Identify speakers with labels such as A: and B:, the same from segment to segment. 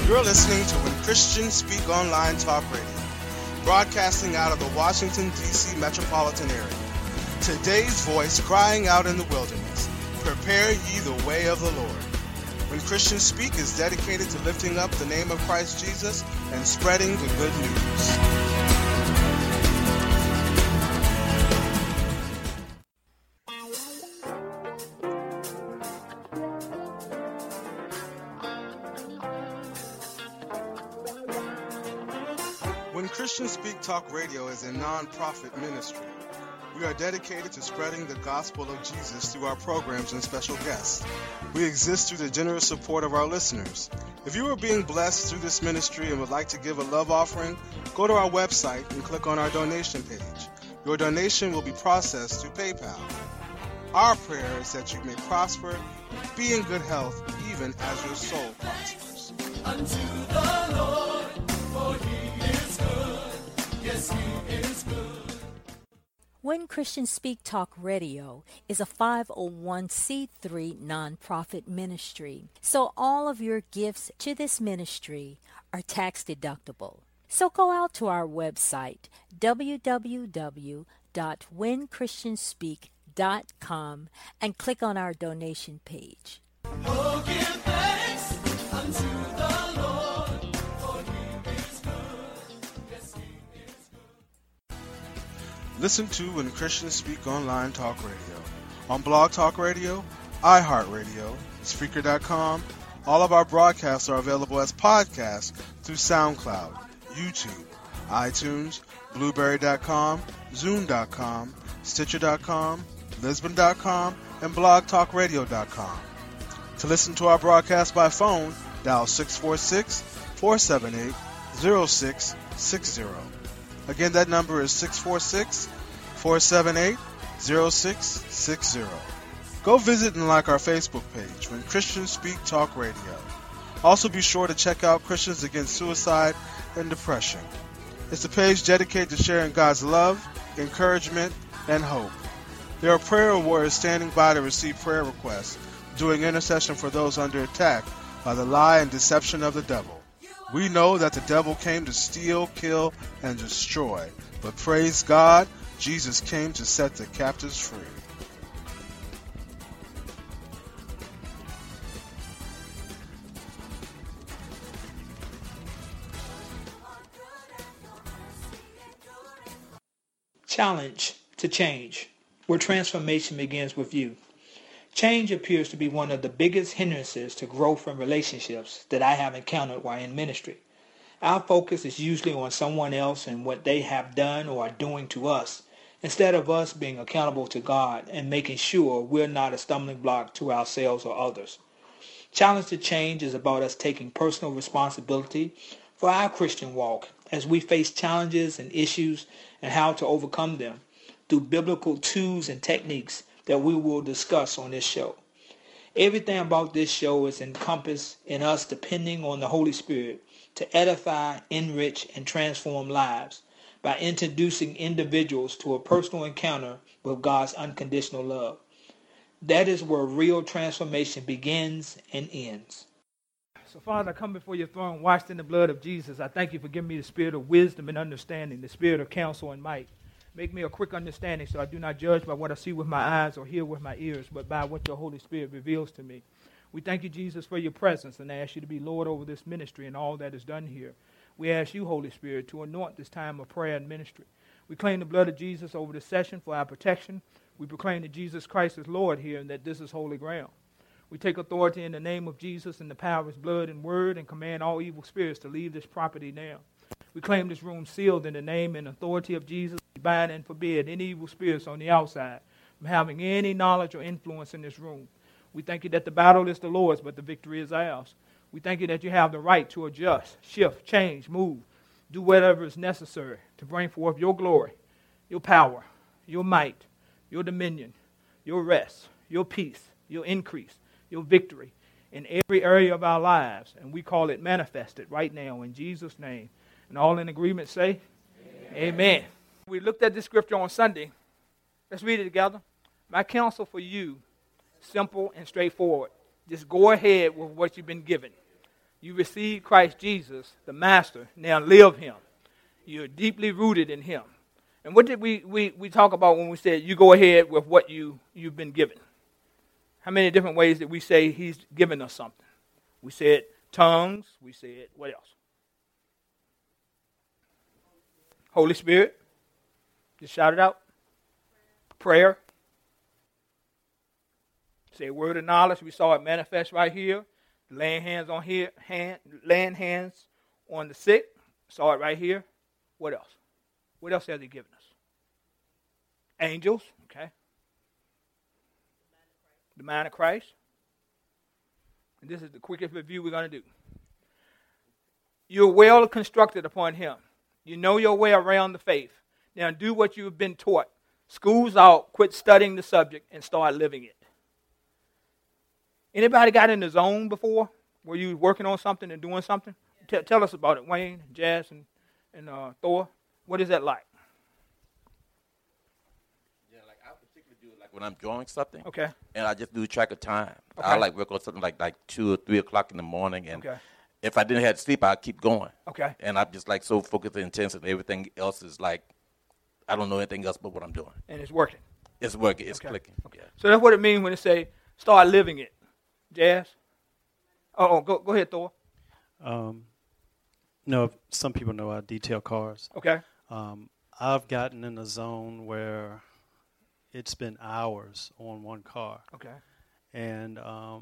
A: You're listening to When Christians Speak Online Talk Radio, broadcasting out of the Washington, D.C. metropolitan area. Today's voice crying out in the wilderness, prepare ye the way of the Lord. When Christians Speak is dedicated to lifting up the name of Christ Jesus and spreading the good news. When Christians Speak Talk Radio is a non-profit ministry. We are dedicated to spreading the gospel of Jesus through our programs and special guests. We exist through the generous support of our listeners. If you are being blessed through this ministry and would like to give a love offering, go to our website and click on our donation page. Your donation will be processed through PayPal. Our prayer is that you may prosper, be in good health, even as your soul prospers.
B: Unto the Lord, for he is good. Yes, he is good.
C: When Christians Speak Talk Radio is a 501c3 nonprofit ministry, so all of your gifts to this ministry are tax deductible. So go out to our website, www.whenchristianspeak.com, and click on our donation page.
B: Oh, give thanks unto the Lord, for he is good. Yes, he is good.
A: Listen to When Christians Speak Online Talk Radio on Blog Talk Radio, iHeartRadio, Spreaker.com. All of our broadcasts are available as podcasts through SoundCloud, YouTube, iTunes, Blueberry.com, Zoom.com, Stitcher.com, Lisbon.com, and BlogTalkRadio.com. To listen to our broadcast by phone, dial 646-478-0660. Again, that number is 646-478-0660. Go visit and like our Facebook page, When Christians Speak Talk Radio. Also be sure to check out Christians Against Suicide and Depression. It's a page dedicated to sharing God's love, encouragement, and hope. There are prayer warriors standing by to receive prayer requests, doing intercession for those under attack by the lie and deception of the devil. We know that the devil came to steal, kill, and destroy, but praise God, Jesus came to set the captives free.
D: Challenge to change, where transformation begins with you. Change appears to be one of the biggest hindrances to growth in relationships that I have encountered while in ministry. Our focus is usually on someone else and what they have done or are doing to us, instead of us being accountable to God and making sure we're not a stumbling block to ourselves or others. Challenge to change is about us taking personal responsibility for our Christian walk as we face challenges and issues and how to overcome them through biblical tools and techniques that we will discuss on this show. Everything about this show is encompassed in us depending on the Holy Spirit to edify, enrich, and transform lives by introducing individuals to a personal encounter with God's unconditional love. That is where real transformation begins and ends.
E: So, Father, I come before your throne, washed in the blood of Jesus. I thank you for giving me the spirit of wisdom and understanding, the spirit of counsel and might. Make me a quick understanding so I do not judge by what I see with my eyes or hear with my ears, but by what your Holy Spirit reveals to me. We thank you, Jesus, for your presence, and ask you to be Lord over this ministry and all that is done here. We ask you, Holy Spirit, to anoint this time of prayer and ministry. We claim the blood of Jesus over this session for our protection. We proclaim that Jesus Christ is Lord here and that this is holy ground. We take authority in the name of Jesus and the power of his blood and word and command all evil spirits to leave this property now. We claim this room sealed in the name and authority of Jesus. We bind and forbid any evil spirits on the outside from having any knowledge or influence in this room. We thank you that the battle is the Lord's, but the victory is ours. We thank you that you have the right to adjust, shift, change, move, do whatever is necessary to bring forth your glory, your power, your might, your dominion, your rest, your peace, your increase, your victory in every area of our lives. And we call it manifested right now in Jesus' name. And all in agreement say, Amen. We looked at this scripture on Sunday. Let's read it together. My counsel for you, simple and straightforward. Just go ahead with what you've been given. You receive Christ Jesus, the Master. Now live him. You're deeply rooted in him. And what did we talk about when we said you go ahead with what you've been given? How many different ways did we say he's given us something? We said tongues. We said what else? Holy Spirit. Just shout it out. Prayer. Say a word of knowledge. We saw it manifest right here. Laying hands on laying hands on the sick. Saw it right here. What else? What else has he given us? Angels. Okay. The mind of Christ. And this is the quickest review we're going to do. You're well constructed upon him. You know your way around the faith. Now do what you've been taught. School's out. Quit studying the subject and start living it. Anybody got in the zone before? Were you working on something and doing something? Tell us about it, Wayne, Jazz, and Thor. What is that like?
F: Yeah, like I particularly do it like when I'm drawing something.
E: Okay.
F: And I just do track of time.
E: Okay.
F: I like work on something like 2 or 3 o'clock in the morning. And
E: Okay.
F: if I didn't have sleep, I'd keep going.
E: Okay.
F: And I'm just like so focused and intense, and everything else is like, I don't know anything else but what I'm doing.
E: And it's working.
F: It's working. It's
E: Okay.
F: clicking.
E: Okay.
F: Yeah.
E: So that's what it means when it say start living it. Jazz? Go ahead, Thor.
G: No, some people know I detail cars.
E: Okay.
G: I've gotten in a zone where it's been hours on one car,
E: Okay.
G: and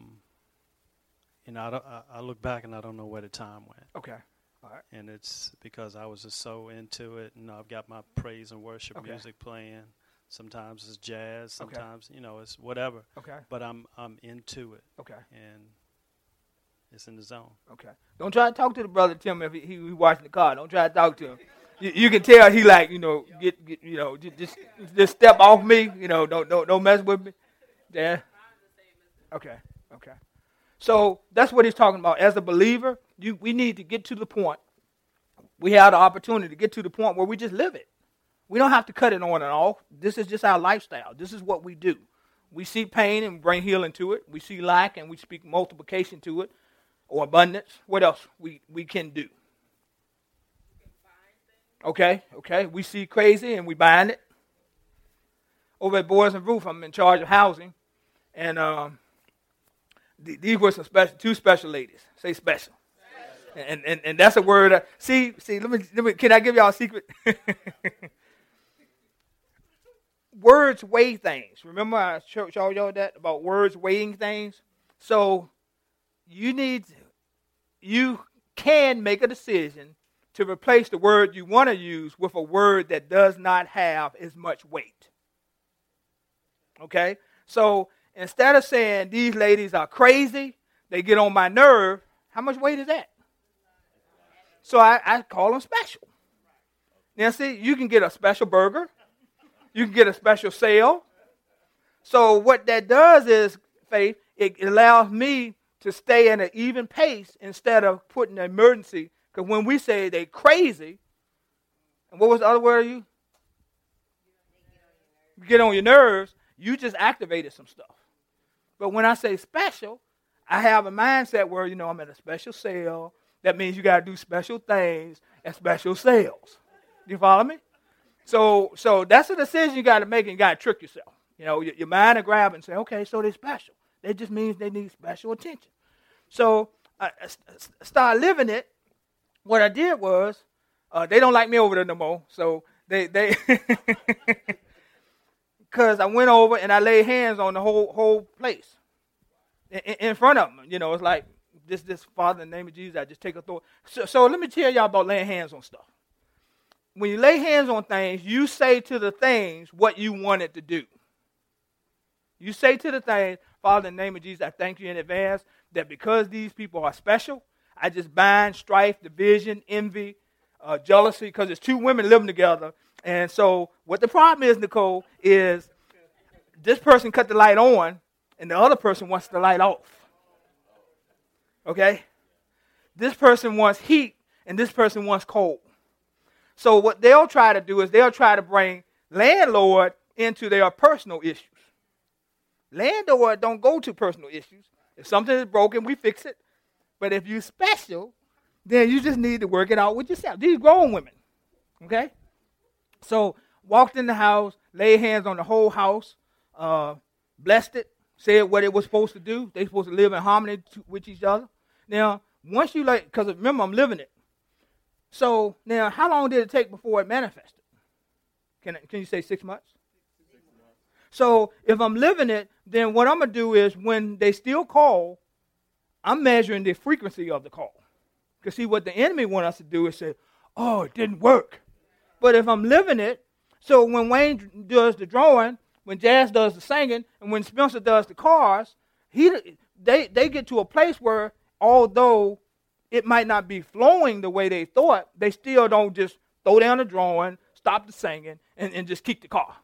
G: I look back and I don't know where the time went,
E: Okay. All right.
G: and it's because I was just so into it, and I've got my praise and worship
E: Okay.
G: music playing. Sometimes it's jazz,
E: Okay.
G: sometimes it's whatever,
E: Okay.
G: but I'm into it,
E: Okay.
G: and it's in the zone.
E: Okay. Don't try to talk to the brother Tim if he watching the car. Don't try to talk to him. You can tell he like get just step off me. Don't mess with me. Yeah. Okay. Okay. So that's what he's talking about. As a believer, we need to get to the point. We have the opportunity to get to the point where we just live it. We don't have to cut it on and off. This is just our lifestyle. This is what we do. We see pain and bring healing to it. We see lack and we speak multiplication to it, or abundance. What else we can do? Okay. We see crazy and we bind it. Over at Boys and Roof, I'm in charge of housing, and these were two special ladies. Say special. And that's a word. See. Let me. Can I give y'all a secret? Words weigh things. Remember I showed y'all that about words weighing things. So you can make a decision to replace the word you want to use with a word that does not have as much weight. Okay? So instead of saying these ladies are crazy, they get on my nerve, how much weight is that? So I call them special. Now see, you can get a special burger. You can get a special sale. So what that does is, Faith, it allows me to stay at an even pace instead of putting an emergency. Because when we say they crazy, and what was the other word you? Get on your nerves, you just activated some stuff. But when I say special, I have a mindset where, I'm at a special sale. That means you got to do special things at special sales. You follow me? So that's a decision you got to make, and you got to trick yourself. Your mind will grab and say, okay, so they're special. That just means they need special attention. So I started living it. What I did was, they don't like me over there no more. So they because I went over and I laid hands on the whole place in front of them. It's like this Father, in the name of Jesus, I just take authority. So let me tell y'all about laying hands on stuff. When you lay hands on things, you say to the things what you want it to do. You say to the things, Father, in the name of Jesus, I thank you in advance that because these people are special, I just bind strife, division, envy, jealousy, because it's two women living together. And so what the problem is, Nicole, is this person cut the light on and the other person wants the light off. Okay? This person wants heat and this person wants cold. So what they'll try to do is they'll try to bring landlord into their personal issues. Landlord don't go to personal issues. If something is broken, we fix it. But if you're special, then you just need to work it out with yourself. These grown women, okay? So walked in the house, laid hands on the whole house, blessed it, said what it was supposed to do. They supposed to live in harmony with each other. Now, once you because remember, I'm living it. So now, how long did it take before it manifested? Can you say 6 months? 6 months. So if I'm living it, then what I'm going to do is when they still call, I'm measuring the frequency of the call. Because see, what the enemy wants us to do is say, oh, it didn't work. But if I'm living it, so when Wayne does the drawing, when Jazz does the singing, and when Spencer does the cars, they get to a place where although it might not be flowing the way they thought, they still don't just throw down the drawing, stop the singing, and just keep the car.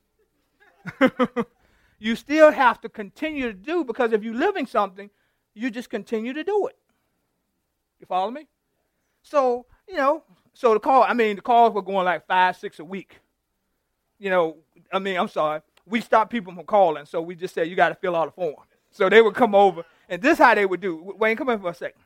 E: You still have to continue to do, because if you're living something, you just continue to do it. You follow me? So, the calls were going like 5, 6 a week. I'm sorry. We stopped people from calling, so we just said, you got to fill out a form. So they would come over, and this is how they would do. Wayne, come in for a second.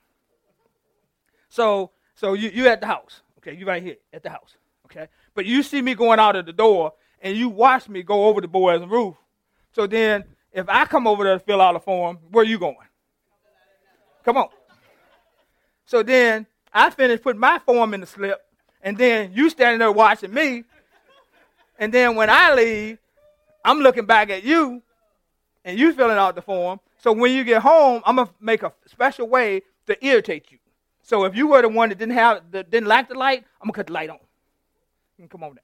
E: So you at the house, okay? You right here at the house, okay? But you see me going out of the door, and you watch me go over the boys' roof. So then, if I come over there to fill out a form, where you going? Come on. So then, I finish putting my form in the slip, and then you standing there watching me, and then when I leave, I'm looking back at you, and you filling out the form. So when you get home, I'm going to make a special way to irritate you. So if you were the one that didn't like the light, I'm going to cut the light on. You can come over there.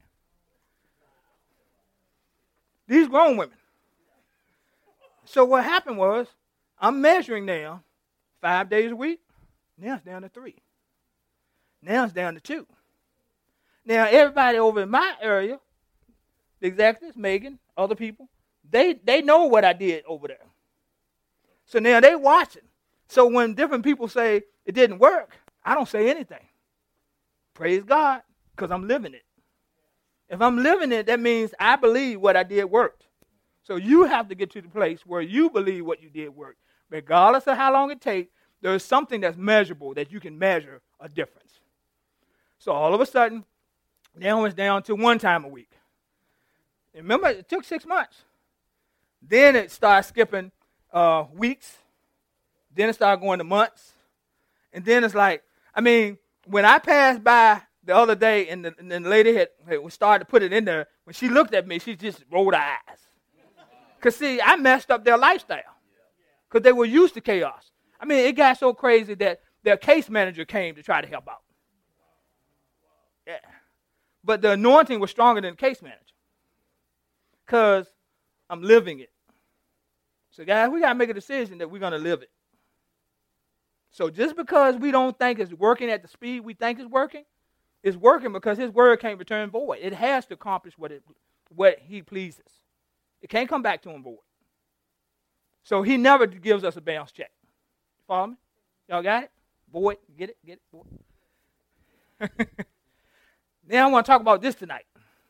E: These grown women. So what happened was, I'm measuring now 5 days a week. Now it's down to 3. Now it's down to 2. Now everybody over in my area, the executives, Megan, other people, they know what I did over there. So now they watching. So when different people say it didn't work, I don't say anything. Praise God, because I'm living it. If I'm living it, that means I believe what I did worked. So you have to get to the place where you believe what you did worked. Regardless of how long it takes, there is something that's measurable that you can measure a difference. So all of a sudden, now it's down to 1 time a week. And remember, it took 6 months. Then it started skipping weeks. Then it started going to months. And then it's like, when I passed by the other day and the lady had started to put it in there, when she looked at me, she just rolled her eyes. Because, see, I messed up their lifestyle. Because they were used to chaos. It got so crazy that their case manager came to try to help out. Yeah. But the anointing was stronger than the case manager. Because I'm living it. So, guys, we got to make a decision that we're going to live it. So just because we don't think it's working at the speed we think it's working because his word can't return void. It has to accomplish what he pleases. It can't come back to him void. So he never gives us a bounce check. Follow me? Y'all got it? Void. Get it? Void. Now I want to talk about this tonight.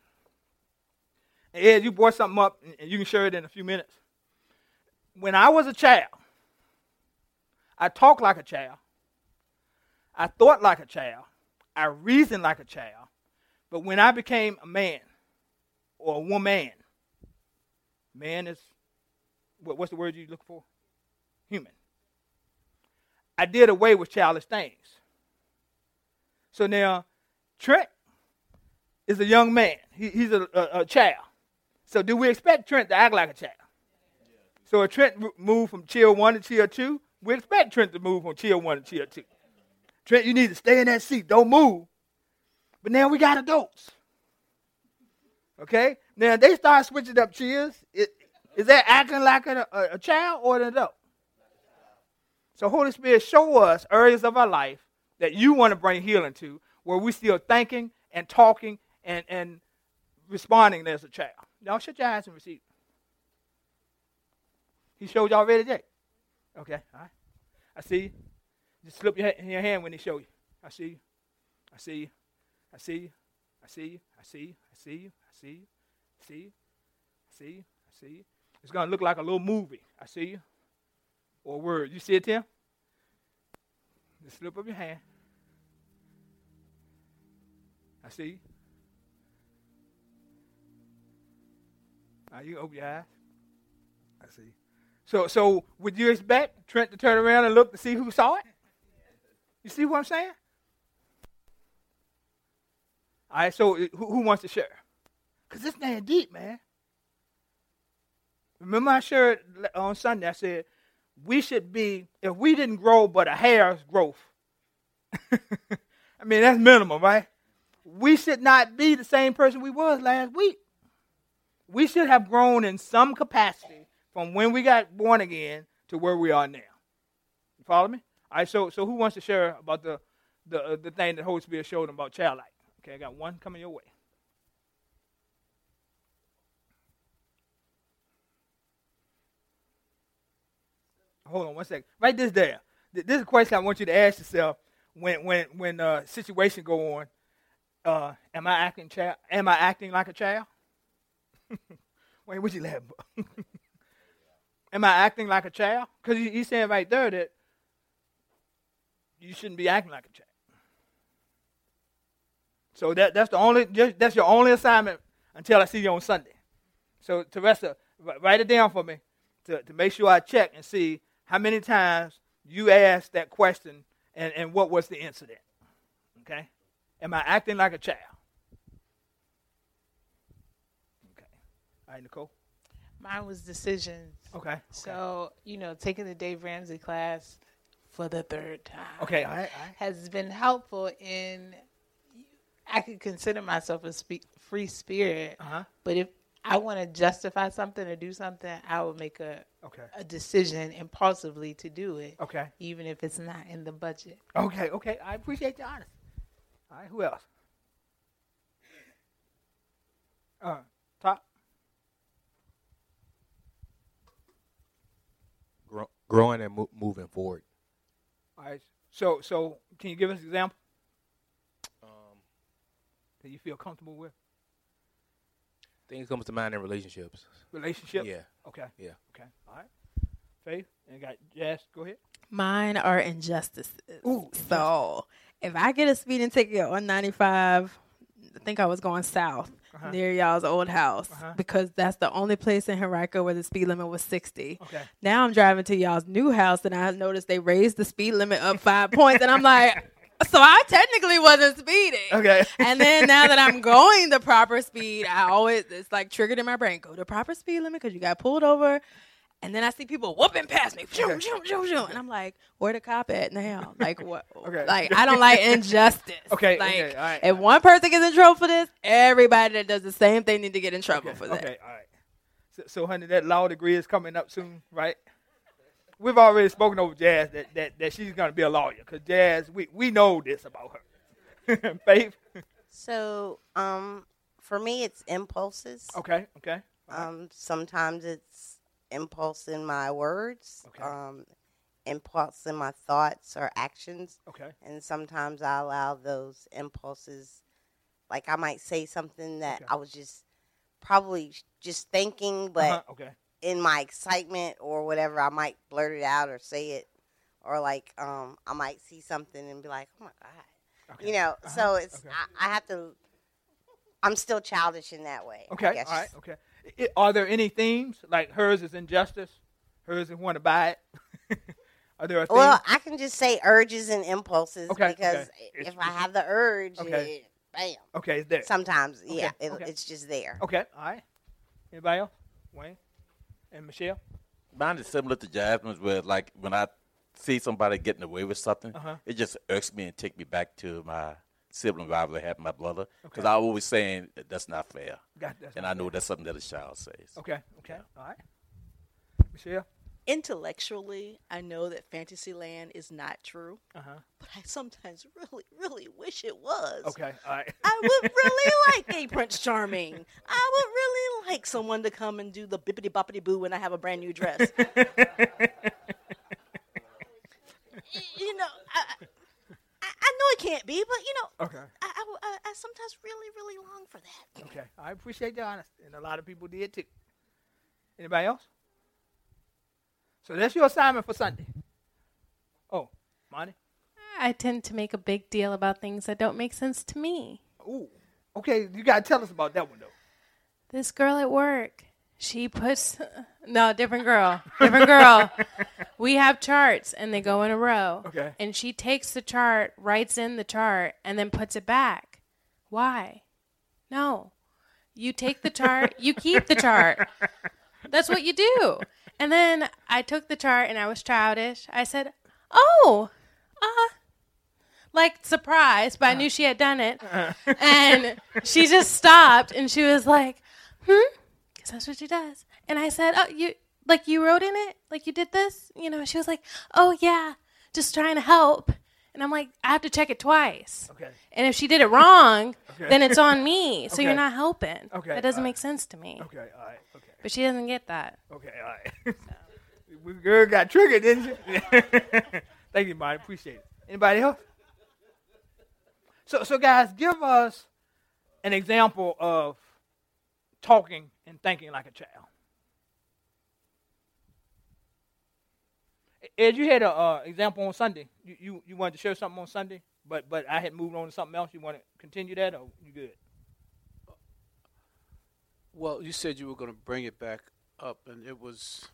E: And Ed, you brought something up, and you can share it in a few minutes. When I was a child, I talked like a child. I thought like a child. I reasoned like a child. But when I became a man or a woman, man is, what's the word you look for? Human. I did away with childish things. So now, Trent is a young man. He's a child. So do we expect Trent to act like a child? So if Trent moved from chill 1 to chill 2, we expect Trent to move from chill 1 to chill 2. Trent, you need to stay in that seat. Don't move. But now we got adults. Okay? Now they start switching up chills. Is that acting like a child or an adult? So Holy Spirit, show us areas of our life that you want to bring healing to, where we still thinking and talking and responding as a child. Y'all shut your eyes and receive. He showed y'all already today. Okay, all right. I see you. Just slip your hand when he show you. I see you. I see you. I see you. I see you. I see you. I see you. I see you. I see you. I see you. I see you. It's going to look like a little movie. I see you. Or a word. You see it, Tim? Just slip up your hand. I see you. Now you open your eyes. I see. So would you expect Trent to turn around and look to see who saw it? You see what I'm saying? All right, so who wants to share? Because this thing deep, man. Remember I shared on Sunday, I said, we should be, if we didn't grow but a hair's growth, I mean, that's minimum, right? We should not be the same person we was last week. We should have grown in some capacity from when we got born again to where we are now. You follow me? All right, so who wants to share about the thing that Holy Spirit showed them about childlike? Okay, I got one coming your way. Hold on one second. Write this down. This is a question I want you to ask yourself when situation go on. Am I acting like a child? Wait, what you laughing for? Am I acting like a child? Because he's saying right there that you shouldn't be acting like a child. So that's your only assignment until I see you on Sunday. So Teresa, write it down for me to make sure I check and see how many times you asked that question and what was the incident. Okay? Am I acting like a child? Okay. All right, Nicole.
H: Mine was decisions.
E: Okay.
H: So, taking the Dave Ramsey class for the third time.
E: Okay, all right.
H: Has been helpful in, I could consider myself a free spirit, but if I want to justify something or do something, I would make a decision impulsively to do it.
E: Okay.
H: Even if it's not in the budget.
E: Okay. I appreciate your honesty. All right, who else? Top.
F: Growing and moving forward.
E: All right. So can you give us an example that you feel comfortable with?
F: Things come to mind in relationships.
E: Relationship?
F: Yeah.
E: Okay.
F: Yeah.
E: Okay. All right. Faith, and got Jazz. Go ahead.
I: Mine are injustices.
E: Ooh,
I: so if I get a speeding ticket on 95, I think I was going south near y'all's old house because that's the only place in Henrico where the speed limit was 60.
E: Okay.
I: Now I'm driving to y'all's new house and I noticed they raised the speed limit up 5 points and I'm like, so I technically wasn't speeding.
E: Okay.
I: And then now that I'm going the proper speed, it's like triggered in my brain. Go the proper speed limit because you got pulled over. And then I see people whooping past me. Zoom, zoom, zoom, zoom. And I'm like, where the cop at now? Like, what?
E: Okay.
I: Like, I don't like injustice.
E: Okay.
I: Like,
E: Okay. All right.
I: if one person gets in trouble for this, everybody that does the same thing need to get in trouble for that.
E: Okay. All right. So, honey, that law degree is coming up soon, right? We've already spoken over Jazz that she's going to be a lawyer because Jazz, we know this about her. Faith?
J: So, for me, it's impulses.
E: Okay.
J: Sometimes it's impulse in my words,
E: Okay.
J: impulse in my thoughts or actions.
E: Okay.
J: And sometimes I allow those impulses, like I might say something that I was probably just thinking, but in my excitement or whatever, I might blurt it out or say it, or like I might see something and be like, oh my God.
E: Okay.
J: So it's, I have to, I'm still childish in that way.
E: Okay,
J: I guess.
E: all right, okay. Are there any themes, like hers is injustice, hers is want to buy it? Are there a theme?
J: Well, I can just say urges and impulses because
E: okay.
J: if I have the urge,
E: Okay.
J: bam.
E: Okay, it's there.
J: Sometimes,
E: Okay,
J: yeah,
E: okay.
J: it's just there.
E: Okay, all right. Anybody else? Wayne? And Michelle?
F: Mine is similar to Jasmine's where, like, when I see somebody getting away with something, it just irks me and take me back to my sibling rivalry I had with my brother. Because I always saying that's not fair. And I know that's something that a child says.
E: Okay, all right. Michelle?
K: Intellectually, I know that Fantasyland is not true, but I sometimes really, really wish it was.
E: Okay, all right.
K: I would really like a Prince Charming. I would really like someone to come and do the bippity boppity boo when I have a brand new dress. I know it can't be, but I sometimes really, really long for that.
E: Okay, I appreciate the honesty, and a lot of people did too. Anybody else? So that's your assignment for Sunday. Oh, Monty?
L: I tend to make a big deal about things that don't make sense to me.
E: Ooh. Okay, you got to tell us about that one, though.
L: This girl at work, she puts... No, different girl. Different girl. We have charts, and they go in a row.
E: Okay.
L: And she takes the chart, writes in the chart, and then puts it back. Why? No. You take the chart, you keep the chart. That's what you do. And then I took the chart, and I was childish. I said, oh, like surprised, but I knew she had done it. And she just stopped, and she was like, because that's what she does. And I said, oh, you wrote in it? Like you did this? You know, she was like, oh, yeah, just trying to help. And I'm like, I have to check it twice.
E: Okay.
L: And if she did it wrong, then it's on me. So
E: Okay.
L: you're not helping.
E: Okay.
L: That doesn't make sense to me.
E: Okay, all right, okay.
L: But she doesn't get that.
E: Okay, all right. We girl got triggered, didn't you? Thank you, Marty. Appreciate it. Anybody else? So guys, give us an example of talking and thinking like a child. Ed, you had an example on Sunday. You wanted to share something on Sunday, but I had moved on to something else. You want to continue that, or you good?
M: Well, you said you were going to bring it back up, and it was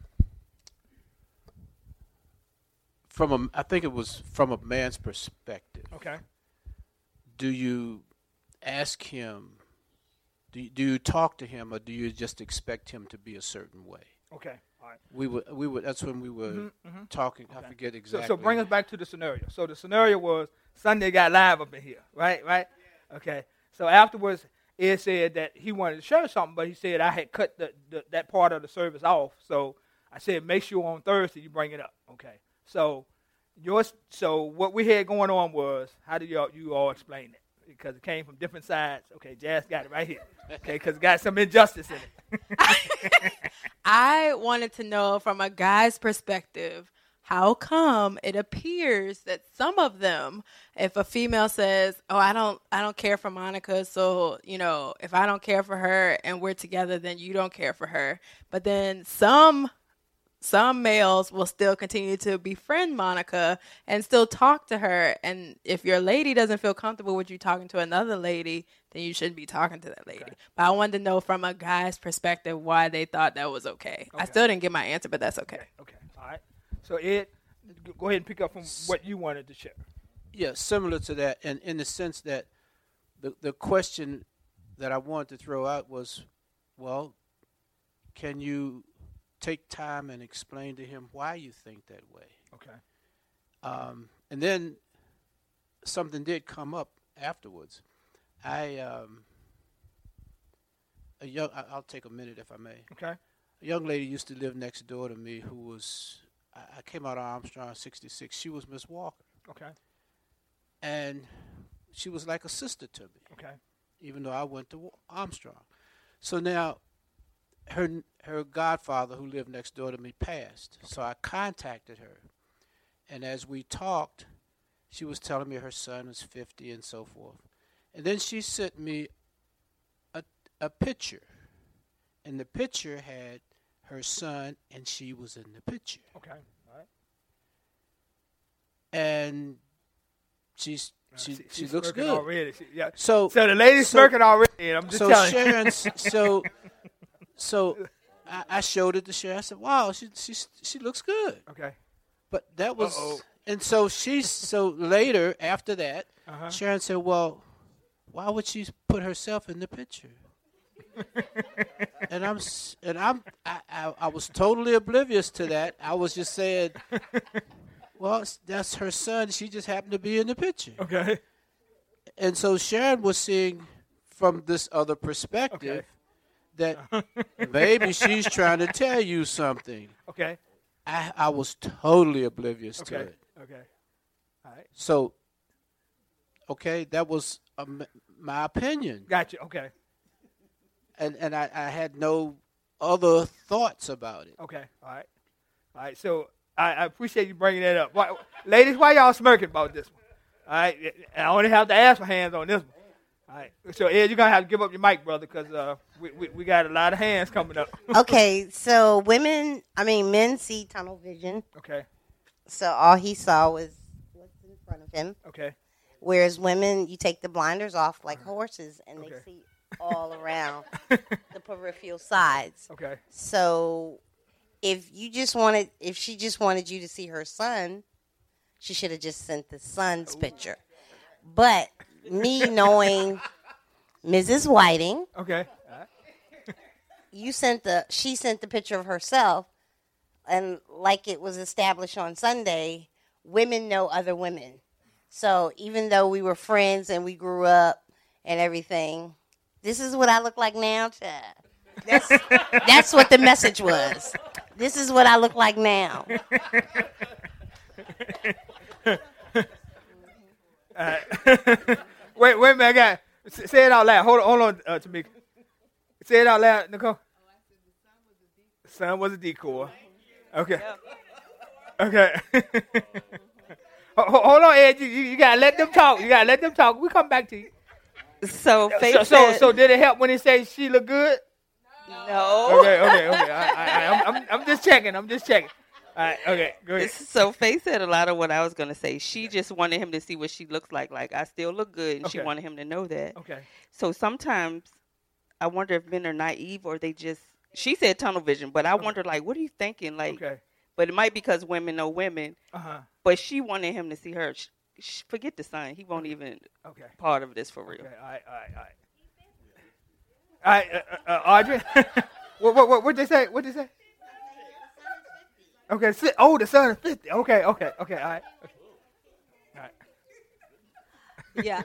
M: I think it was from a man's perspective.
E: Okay.
M: Do you ask him, do you talk to him, or do you just expect him to be a certain way?
E: Okay, all right.
M: We would. That's when we were talking. Okay. I forget exactly.
E: So bring us back to the scenario. So the scenario was Sunday got live up in here, right? Right? Okay. So afterwards, Ed said that he wanted to share something, but he said I had cut that part of the service off. So I said, make sure on Thursday you bring it up. Okay. So what we had going on was, how do you all explain it? Because it came from different sides. Okay, Jazz got it right here. Okay, because it got some injustice in it.
I: I wanted to know from a guy's perspective, how come it appears that some of them, if a female says, oh, I don't care for Monica, so, if I don't care for her and we're together, then you don't care for her. But then some males will still continue to befriend Monica and still talk to her. And if your lady doesn't feel comfortable with you talking to another lady, then you shouldn't be talking to that lady. Okay. But I wanted to know from a guy's perspective why they thought that was okay. I still didn't get my answer, but that's okay.
E: Okay. All right. So, Ed, go ahead and pick up from what you wanted to share.
M: Yeah, similar to that, and in the sense that the question that I wanted to throw out was, well, can you take time and explain to him why you think that way?
E: Okay.
M: And then something did come up afterwards. I'll take a minute if I may.
E: Okay.
M: A young lady used to live next door to me who was, I came out of Armstrong 66. She was Miss Walker.
E: Okay.
M: And she was like a sister to me.
E: Okay.
M: Even though I went to Armstrong. So now her godfather, who lived next door to me, passed. Okay. So I contacted her. And as we talked, she was telling me her son was 50 and so forth. And then she sent me a picture. And the picture had her son, and she was in the picture.
E: Okay. All right.
M: And she looks good.
E: Already. Yeah.
M: So
E: the lady's smirking already, and I'm just telling
M: Sharon, So I showed it to Sharon. I said, "Wow, she looks good."
E: Okay.
M: But that was, and so later after that, Sharon said, "Well, why would she put herself in the picture?" and I was totally oblivious to that. I was just saying, "Well, that's her son. She just happened to be in the picture."
E: Okay.
M: And so Sharon was seeing from this other perspective. That maybe she's trying to tell you something.
E: Okay.
M: I was totally oblivious to it.
E: Okay. All right.
M: So, okay, that was my opinion.
E: Gotcha. Okay.
M: And I had no other thoughts about it.
E: Okay. All right. All right. So I appreciate you bringing that up. Ladies, why y'all smirking about this one? All right. I only have to ask for hands on this one. All right. So, Ed, you're going to have to give up your mic, brother, because we got a lot of hands coming up.
J: Okay. So, men see tunnel vision.
E: Okay.
J: So, all he saw was what's in front of him.
E: Okay.
J: Whereas women, you take the blinders off like horses, and they see all around the peripheral sides.
E: Okay.
J: So if she just wanted you to see her son, she should have just sent the son's picture. But me knowing Mrs. Whiting,
E: okay,
J: she sent the picture of herself, and like it was established on Sunday, women know other women. So even though we were friends and we grew up and everything, this is what I look like now, child. That's what the message was. This is what I look like now.
E: Wait a minute, I got. Say it out loud. Hold on, Tamika. Say it out loud, Nicole. The son was a decoy. Okay. Okay. Hold on, Ed. You gotta let them talk. We come back to you.
N: So Faith said,
E: so did it help when he said she looked good?
N: No.
E: Okay. I'm just checking. All right, okay, go ahead.
N: So Faith said a lot of what I was going to say. She just wanted him to see what she looks like. Like, I still look good, and she wanted him to know that.
E: Okay.
N: So sometimes I wonder if men are naive or they just, she said tunnel vision, but I wonder, like, what are you thinking? Like, but it might be because women know women. But she wanted him to see her. Forget the son. He won't even part of this for real.
E: Okay, all right. Audrey, what'd they say? Okay, the son is 50. Okay, all right. Okay. All right.
O: Yeah.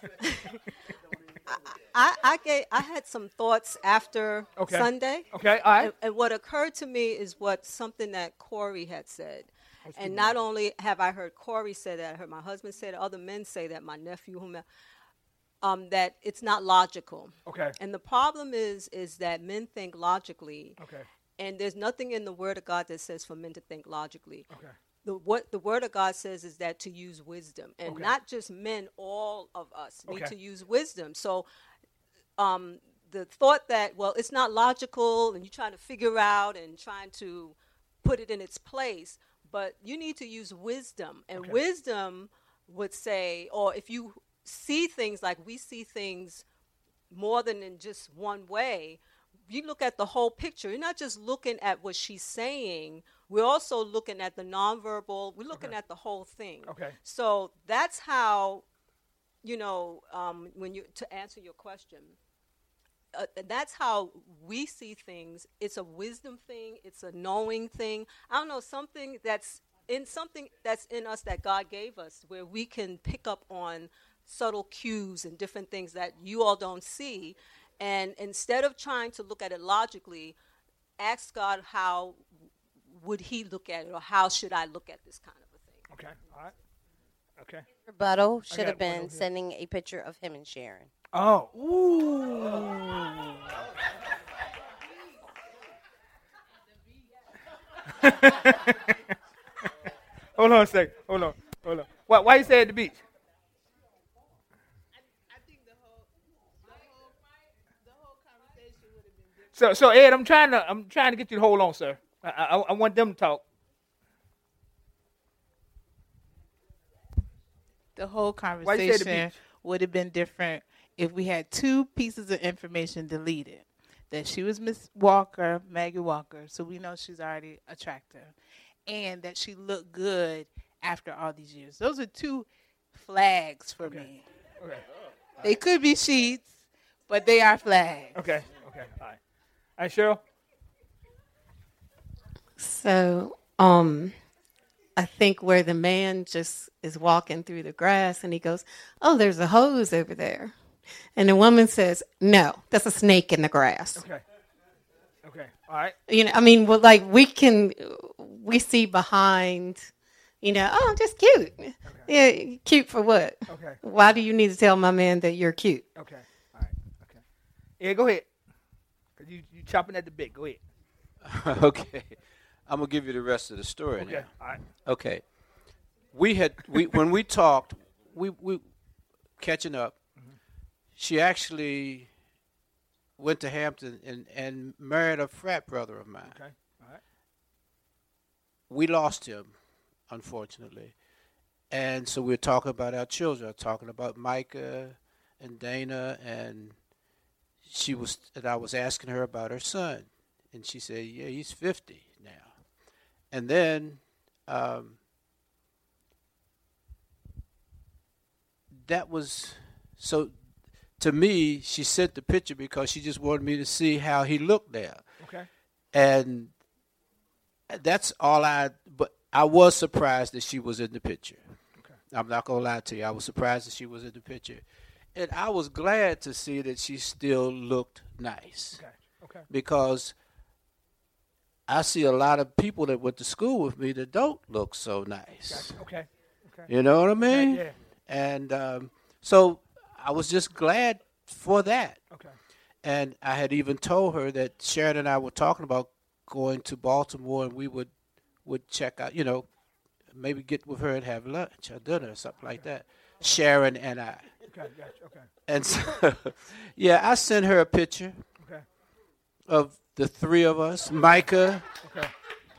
O: I had some thoughts after Sunday.
E: Okay, all right.
O: And what occurred to me is something that Corey had said. And not only have I heard Corey say that, I heard my husband say that, other men say that, my nephew, that it's not logical.
E: Okay.
O: And the problem is that men think logically.
E: Okay.
O: And there's nothing in the Word of God that says for men to think logically.
E: Okay.
O: What the Word of God says is that to use wisdom. And not just men, all of us need to use wisdom. So the thought that, well, it's not logical and you're trying to figure out and trying to put it in its place, but you need to use wisdom. And wisdom would say, or if you see things like we see things more than in just one way, you look at the whole picture. You're not just looking at what she's saying. We're also looking at the nonverbal. We're looking at the whole thing.
E: Okay.
O: So that's how, when you to answer your question, that's how we see things. It's a wisdom thing. It's a knowing thing. I don't know, something that's in us that God gave us, where we can pick up on subtle cues and different things that you all don't see. And instead of trying to look at it logically, ask God, how would he look at it, or how should I look at this kind of a thing?
E: Okay, all right. Okay.
J: Rebuttal should have been sending a picture of him and Sharon.
E: Oh. Ooh. Hold on a second. Hold on. Why you say at the beach? So Ed, I'm trying to get you to hold on, sir. I want them to talk.
H: The whole conversation would have been different if we had two pieces of information deleted. That she was Miss Walker, Maggie Walker, so we know she's already attractive. And that she looked good after all these years. Those are two flags for me.
E: Okay.
H: They could be sheets, but they are flags.
E: Okay, all right. All right, Cheryl?
P: So, I think where the man just is walking through the grass and he goes, "Oh, there's a hose over there." And the woman says, "No, that's a snake in the grass."
E: Okay, all right.
P: We see behind, oh, just cute. Okay. Yeah, cute for what?
E: Okay.
P: Why do you need to tell my man that you're cute?
E: Okay, all right, okay. Yeah, go ahead. Because you chopping at the bit. Go ahead.
M: Okay. I'm going to give you the rest of the story now.
E: All right.
M: Okay. When we talked, we catching up, she actually went to Hampton and married a frat brother of mine.
E: Okay, all right.
M: We lost him, unfortunately. And so we're talking about our children. I'm talking about Micah and Dana, and I was asking her about her son, and she said, "Yeah, he's 50 now." And then that was so. To me, she sent the picture because she just wanted me to see how he looked there.
E: Okay.
M: And that's all but I was surprised that she was in the picture.
E: Okay.
M: I'm not going to lie to you. I was surprised that she was in the picture. And I was glad to see that she still looked nice.
E: Okay. Okay.
M: Because I see a lot of people that went to school with me that don't look so nice.
E: Gotcha. Okay. Okay.
M: You know what I mean?
E: Yeah.
M: And so I was just glad for that.
E: Okay.
M: And I had even told her that Sharon and I were talking about going to Baltimore, and we would check out, maybe get with her and have lunch or dinner or something like that. Sharon and I.
E: Okay, gotcha. Okay.
M: And so, yeah, I sent her a picture of the three of us. Micah.
E: Okay.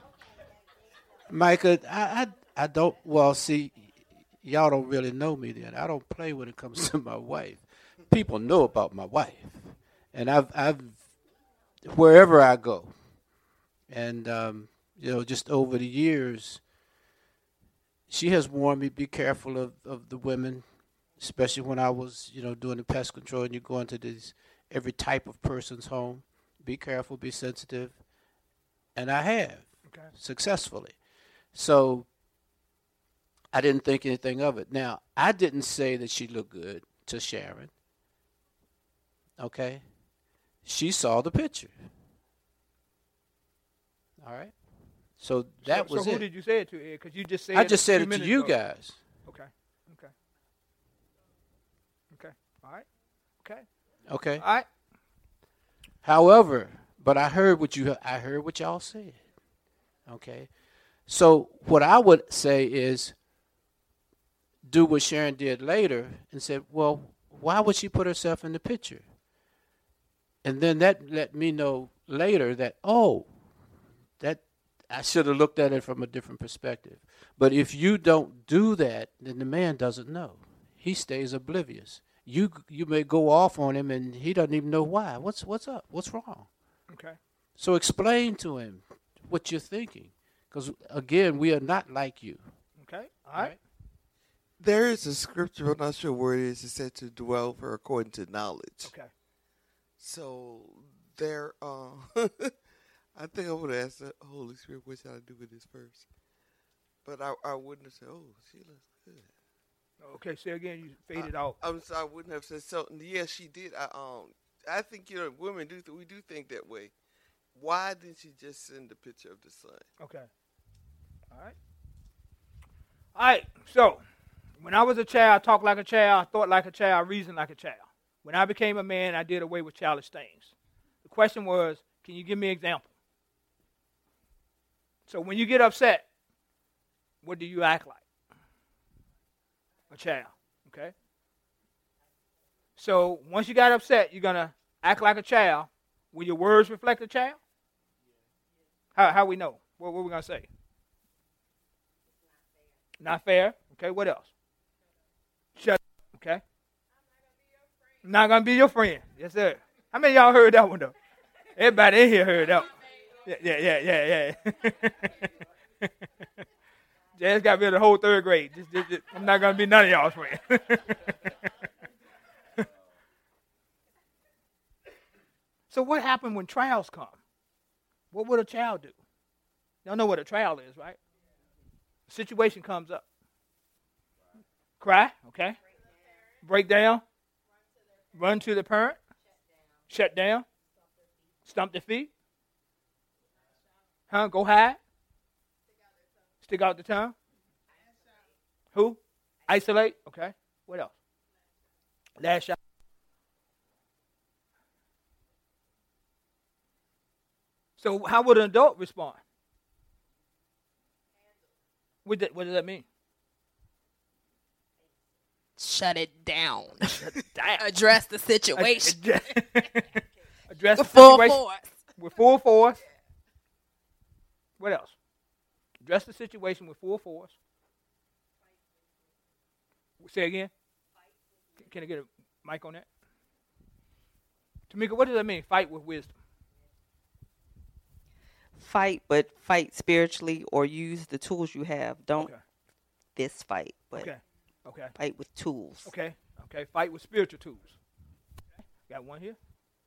M: Micah, I don't, well, see, y'all don't really know me then. I don't play when it comes to my wife. People know about my wife. And I've wherever I go. And, just over the years, she has warned me, be careful of the women, especially when I was, doing the pest control and you go into every type of person's home. Be careful, be sensitive. And I have, successfully. So I didn't think anything of it. Now, I didn't say that she looked good to Sharon. Okay? She saw the picture. All right? So that was it.
E: So who did you say it to, Ed? Because you just said
M: I just said
E: it
M: to you guys.
E: Okay. Okay. Okay. All right. Okay.
M: Okay.
E: All right.
M: However, but I heard what y'all said. Okay? So what I would say is do what Sharon did later and said, well, why would she put herself in the picture? And then that let me know later that, that I should have looked at it from a different perspective. But if you don't do that, then the man doesn't know. He stays oblivious. You may go off on him and he doesn't even know why. What's up? What's wrong?
E: Okay.
M: So explain to him what you're thinking. Because, again, we are not like you.
E: Okay. All right.
Q: There is a scripture, I'm not sure where it is. It said to dwell her according to knowledge.
E: Okay.
Q: So there, I think I would have asked the Holy Spirit, what should I do with this first? But I wouldn't have said, she looks good.
E: Okay, say again, you faded out.
Q: I'm sorry, I wouldn't have said so. Yes, she did. I think, women we do think that way. Why didn't she just send the picture of the son?
E: Okay. All right. All right, so when I was a child, I talked like a child, I thought like a child, I reasoned like a child. When I became a man, I did away with childish things. The question was, can you give me an example? So when you get upset, what do you act like? A child, okay? So once you got upset, you're going to act like a child. Will your words reflect a child? How we know? What we going to say? Not fair. Okay, what else? Shut up, okay? Not going to be your friend. Yes, sir. How many of y'all heard that one, though? Everybody in here heard that one. Yeah. Jazz got rid of the whole third grade. I'm not going to be none of y'all's friend. So what happened when trials come? What would a child do? Y'all know what a trial is, right? A situation comes up. Cry, okay? Break down. Run to the parent. Shut down. Stump their feet. Go hide. Stick out the tongue. Who? Isolate. Okay. What else? Lash out. So how would an adult respond? What does that mean?
I: Shut it down.
E: Shut it down.
I: Address the situation.
E: Address
I: with
E: the
I: full
E: situation
I: force.
E: with full force. What else? Address the situation with full force. Say again. Can I get a mic on that? Tamika, what does that mean? Fight with wisdom.
N: Fight, but fight spiritually, or use the tools you have. Don't fist fight, but fight with tools.
E: Okay. Fight with spiritual tools. Got one here.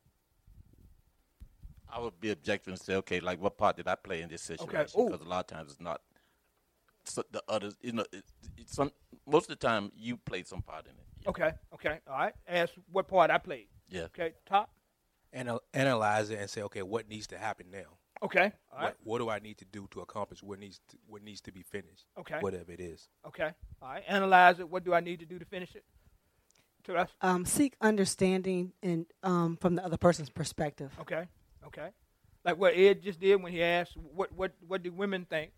F: I would be objecting and say, okay, like what part did I play in this situation? Because a lot of times it's not the others. Most of the time you played some part in it.
E: Okay. All right. Ask what part I played.
F: Yeah.
E: Okay. Top.
R: Analyze it and say, okay, what needs to happen now?
E: Okay. All right.
R: What do I need to do to accomplish what needs to be finished?
E: Okay.
R: Whatever it is.
E: Okay. All right. Analyze it. What do I need to do to finish it? To us.
S: Seek understanding and from the other person's perspective.
E: Okay. Like what Ed just did when he asked, what do women think?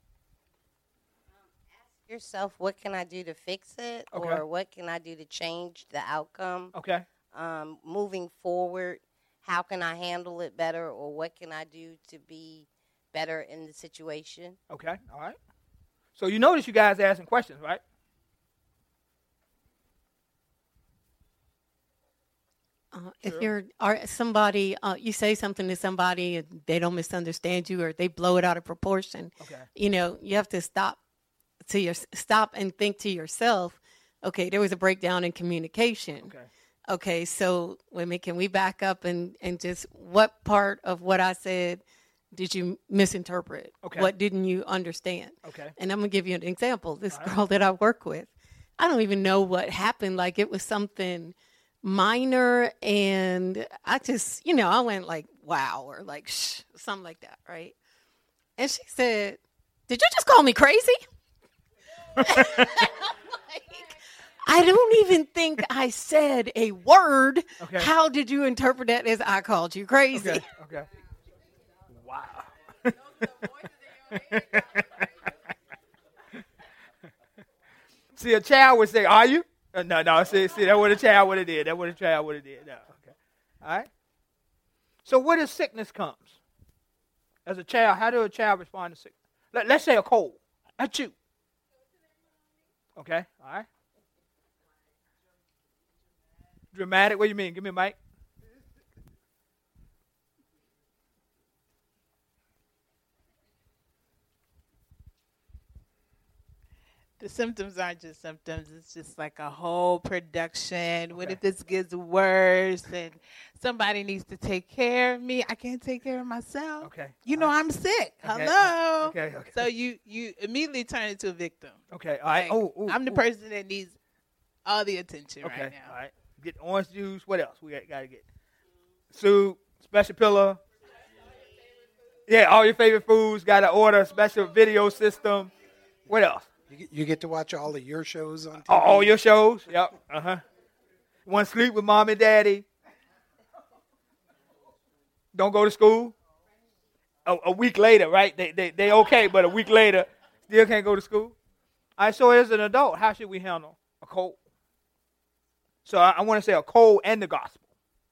J: Ask yourself, what can I do to fix it, or what can I do to change the outcome?
E: Okay.
J: Moving forward, how can I handle it better, or what can I do to be better in the situation?
E: Okay. All right. So you notice you guys asking questions, right?
P: If you're somebody, you say something to somebody and they don't misunderstand you or they blow it out of proportion.
E: Okay.
P: You have to stop and think to yourself. Okay, there was a breakdown in communication. Okay. So can we back up and just what part of what I said did you misinterpret?
E: Okay.
P: What didn't you understand?
E: Okay.
P: And I'm gonna give you an example. This girl that I work with, I don't even know what happened. Like it was something minor, and I just, I went like, wow, or like, shh, something like that, right? And she said, did you just call me crazy? I don't even think I said a word.
E: Okay.
P: How did you interpret that as I called you crazy?
E: Okay. Wow. See, a child would say, are you? No. See, that what a child would have did. No, okay. All right. So where does sickness comes? As a child, how does a child respond to sickness? Let's say a cold. That's you. Okay. All right. Dramatic. What do you mean? Give me a mic.
H: The symptoms aren't just symptoms. It's just like a whole production. What if this gets worse and somebody needs to take care of me? I can't take care of myself.
E: Okay.
H: I'm sick.
E: Okay.
H: Hello.
E: Okay.
H: So you immediately turn into a victim.
E: Okay. All right.
H: Like, I'm the person that needs all the attention right now.
E: All right. Get orange juice. What else we got to get? Soup, special pillow. Yeah, all your favorite foods. Got to order a special video system. What else?
M: You get to watch all of your shows on TV?
E: All your shows. Yep. Want to sleep with mom and daddy. Don't go to school. A week later, right? They okay, but a week later, still can't go to school. All right, so as an adult, how should we handle a cold? So I want to say a cold and the gospel.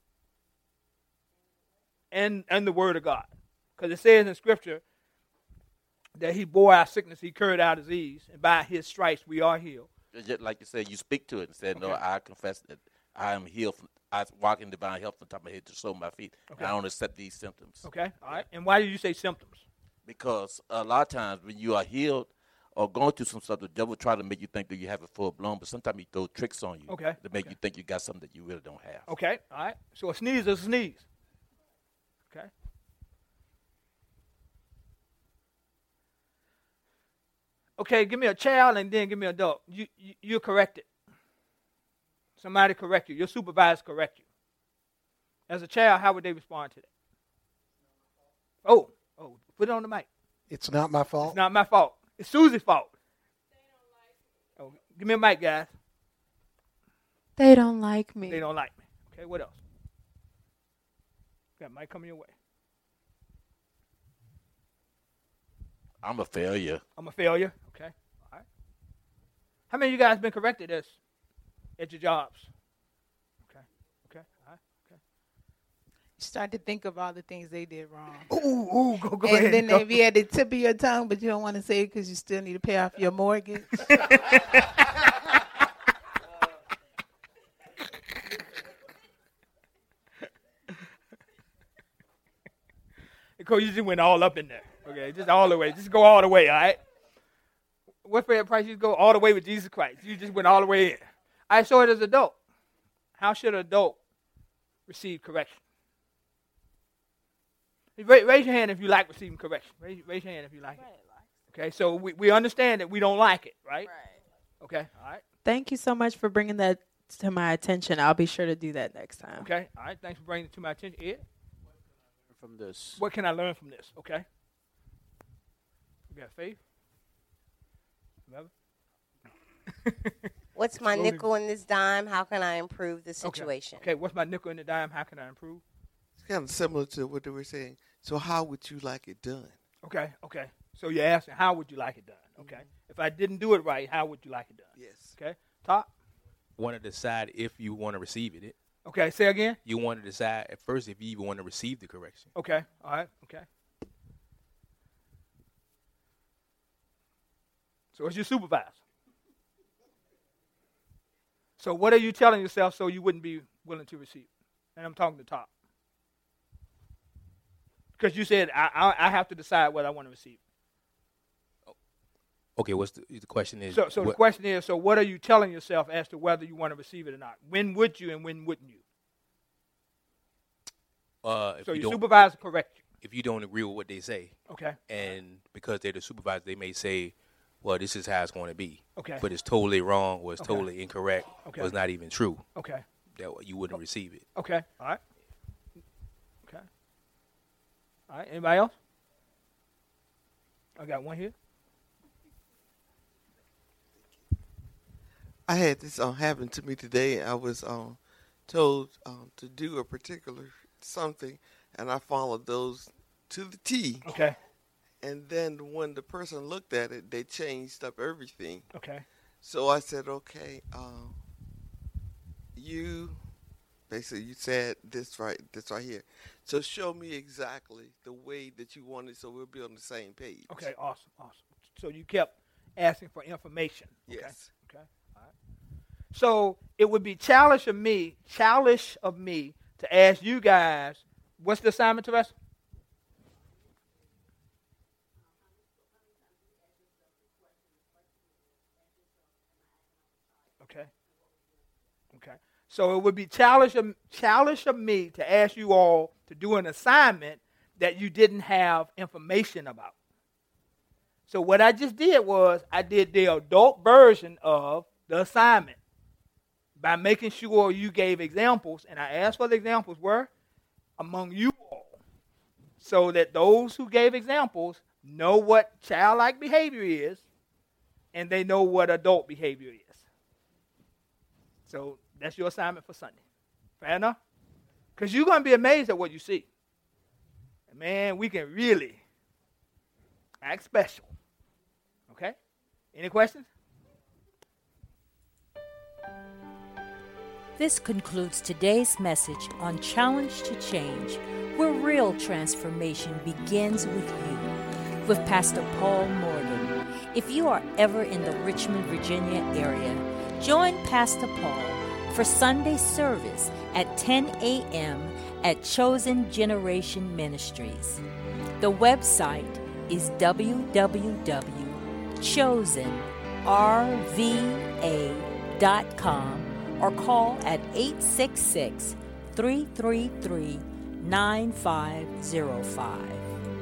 E: And the word of God. Because it says in Scripture that he bore our sickness, he carried our disease, and by his stripes we are healed.
F: Just like you said, you speak to it and said, no, I confess that I am healed. I walk in divine health from the top of my head to the sole of my feet.
E: Okay.
F: I don't accept these symptoms.
E: Okay, all right. And why did you say symptoms?
F: Because a lot of times when you are healed or going through some stuff, the devil try to make you think that you have it full blown, but sometimes he throw tricks on you to make you think you got something that you really don't have.
E: Okay, all right. So a sneeze is a sneeze. Okay. Okay, give me a child and then give me an adult. You're corrected. Somebody correct you. Your supervisor correct you. As a child, how would they respond to that? Oh, put it on the mic.
M: It's not my fault?
E: It's not my fault. It's Susie's fault. Oh, give me a mic, guys.
I: They don't like me.
E: They don't like me. Okay, what else? Got mic coming your way.
F: I'm a failure.
E: I'm a failure. Okay. All right. How many of you guys been corrected at your jobs? Okay. All right. Okay.
H: You start to think of all the things they did wrong.
E: Ooh, go
H: and
E: ahead.
H: And then they be at the tip of your tongue, but you don't want to say it because you still need to pay off your mortgage.
E: You just went all up in there. Okay, just all the way. Just go all the way, all right? What fair price you go all the way with Jesus Christ? You just went all the way in. I saw it as an adult. How should an adult receive correction? Raise your hand if you like receiving correction. Raise your hand if you like it. Okay, so we understand that we don't like it, right? Okay, all right.
I: Thank you so much for bringing that to my attention. I'll be sure to do that next time.
E: Okay, all right. Thanks for bringing it to my attention. Ed?
M: From this.
E: What can I learn from this? Okay. We got faith.
J: What's my nickel in this dime? How can I improve the situation?
E: Okay, what's my nickel in the dime? How can I improve?
Q: It's kind of similar to what they were saying. So how would you like it done?
E: Okay. So you're asking, how would you like it done? Okay. If I didn't do it right, how would you like it done?
Q: Yes.
E: Okay. Top?
R: Want to decide if you want to receive it.
E: Okay, say again?
R: You want to decide at first if you even want to receive the correction.
E: Okay, all right, okay. So it's your supervisor. So what are you telling yourself so you wouldn't be willing to receive? And I'm talking to top. Because you said, I have to decide whether I want to receive.
R: Okay, what's the question is?
E: So the question is, so what are you telling yourself as to whether you want to receive it or not? When would you and when wouldn't you? So your supervisor correct you.
R: If you don't agree with what they say.
E: Okay.
R: And because they're the supervisor, they may say, well, this is how it's going to be.
E: Okay.
R: But it's totally wrong or it's totally incorrect
E: Okay.
R: or it's not even true.
E: Okay.
R: That you wouldn't receive it.
E: Okay. All right. Okay. All right. Anybody else? I got one here.
Q: I had this happen to me today. I was told to do a particular something, and I followed those to the T.
E: Okay.
Q: And then when the person looked at it, they changed up everything.
E: Okay.
Q: So I said, okay, they said, you said this right here. So show me exactly the way that you want it so we'll be on the same page.
E: Okay, awesome. So you kept asking for information. Okay?
Q: Yes.
E: Okay. All right. So it would be childish of me to ask you guys, what's the assignment, Teresa? Okay. So it would be childish of me to ask you all to do an assignment that you didn't have information about. So what I just did was I did the adult version of the assignment by making sure you gave examples, and I asked what the examples were among you all, so that those who gave examples know what childlike behavior is, and they know what adult behavior is. So that's your assignment for Sunday. Fair enough? Because you're going to be amazed at what you see. And man, we can really act special. Okay? Any questions?
C: This concludes today's message on Challenge to Change, where real transformation begins with you, with Pastor Paul Morgan. If you are ever in the Richmond, Virginia area, join Pastor Paul for Sunday service at 10 a.m. at Chosen Generation Ministries. The website is www.chosenrva.com or call at 866-333-9505.